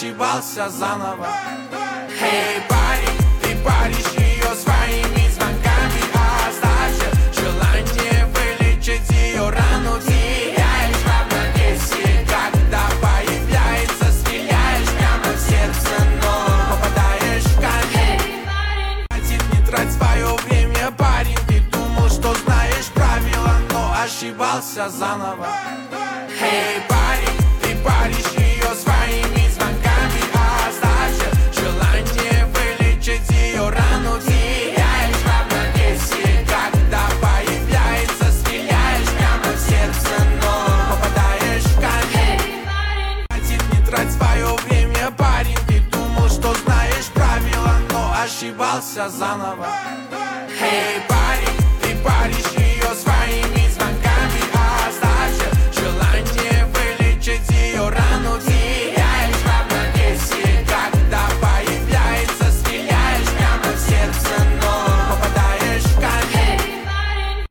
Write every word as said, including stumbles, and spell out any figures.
ошибался заново. Эй, парень, ты паришь ее своими звонками, а оставь желание вылечить ее рану. Теряешь равновесие, когда появляется, стреляешь прямо в сердце, но попадаешь в камень. Хватит, не трать свое время, парень, ты думал, что знаешь правила, но ошибался заново. Эй, парень, ты паришь ее своими звонками, а оставь желание вылечить ее рану. Теряешь равновесие, когда появляется, стреляешь прямо в сердце, но попадаешь в камень. Хватит, не трать свое время, парень, ты думал, что знаешь правила, но ошибался заново.